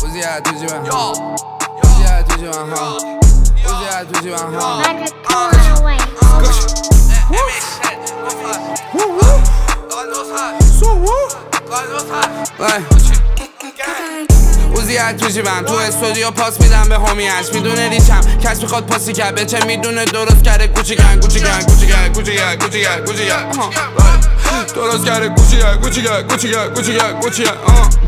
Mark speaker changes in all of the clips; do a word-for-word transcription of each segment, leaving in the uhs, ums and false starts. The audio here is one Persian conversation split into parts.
Speaker 1: Uzi out to you and ha. Uzi out to you and ha. Uzi out to you and ha.
Speaker 2: Magic corner away.
Speaker 1: Woo woo. So woo. اوزی از تو جیبم تو استودیو پاس میدم به همیش میدونه ریچم کس میخواد پاسی کرد به چه میدونه درست کرده گوچی گن گوچی گن گوچی گن گوچی گن گوچی گن گوچی گن درست کرده گوچی گن گوچی گن گوچی گن گوچی گن گوچی گن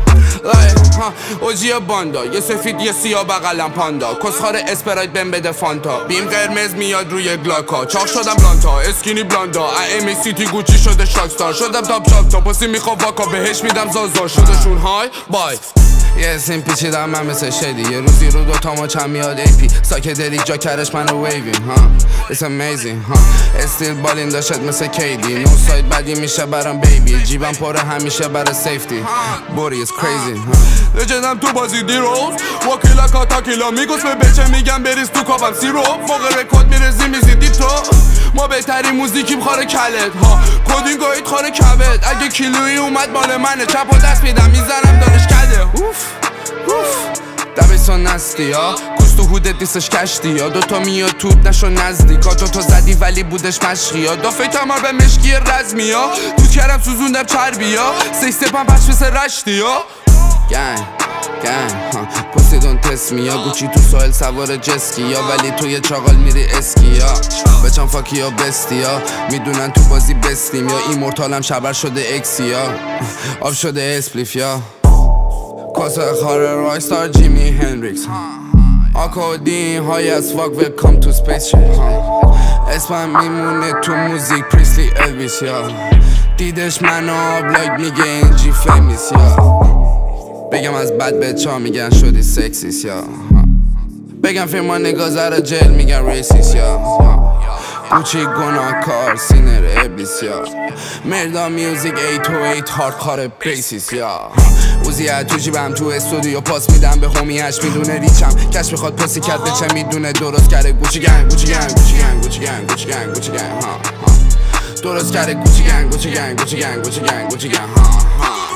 Speaker 1: اوجی باندا یه سفید یه سیاه بغلم پاندا کسخار اسپرایت بهم بده فانتا بیم قرمز میاد روی گلاکا چاق شدم بلانتا اسکینی بلاندا ام سیتی گوچی شده شاکستار شدم تاپ شاپ تا پسی میخوام واکا بهش میدم زازا شدشون های بای یه اسم پیچیدم من مثل شدی یه روزی رو دوتا ما چند میاد ای پی ساکدلیک جا کرش منو ویوین ها It's amazing ها استیل بالین داشت مثل کیدی نو سایت بدی میشه برام بیبی جیبم پره همیشه برای سیفتی بوری is crazy ها نجدم تو بازی دی روز واکیلا کاتاکیلا میگوز به بچه میگم بریز تو کابم سی رو فوق رکورد میرزی میزیدی تو ما بهترین موزیکیم خاره کلت ها کدینگایید خاره کبد اگه کیلویی اومد مال منه چپ و دست میدم میزنم دارش کده اوف اوف دبستان نستی ها گوست و هودت دیستش کشتی ها دوتا میاد توت نشو نزدیک ها تو زدی ولی بودش مشقی ها دافه تمار به مشکی رزمی ها تو کردم سوزوندم چربی ها سیستپم پش مثل رشتی ها گنگ گنگ پسی دون تسمی ها گوچی تو سوال سوار جسکی ها ولی تو یه چاقال میری اسکی ها بچم فاکی ها بستی ها میدونن تو بازی بستیم یا ایمورتالم شبر شده اکسی ها آب شده اسپلیف یا کاسه خاره رایستار جیمی هنریکس آکادین های از فاک ویلکام تو سپیس شیپ اسمم میمونه تو موزیک پریسلی الویس یا دیدش منو آبلاگ میگه این جی فیمیس یا بگم از بد بچه ها میگن شدی سکسیس یا بگم فیرما نگاه زر جل میگن ریسیس یا گوچی گناه کار سینر ابلیس یا مردا میوزیک ایت و ایت هارد کار بیسیس یا اوزی از تو جیبم تو استودیو پاس میدم به همیش میدونه ریچم کش میخواد پاسی کرد به چه میدونه درست کرده گوچی گن گوچی گن گوچی گن گوچی گن گوچی گن گوچی گن درست کرده گوچی گن گوچی گن گوچی گن گوچی گن گوچی گن ها ها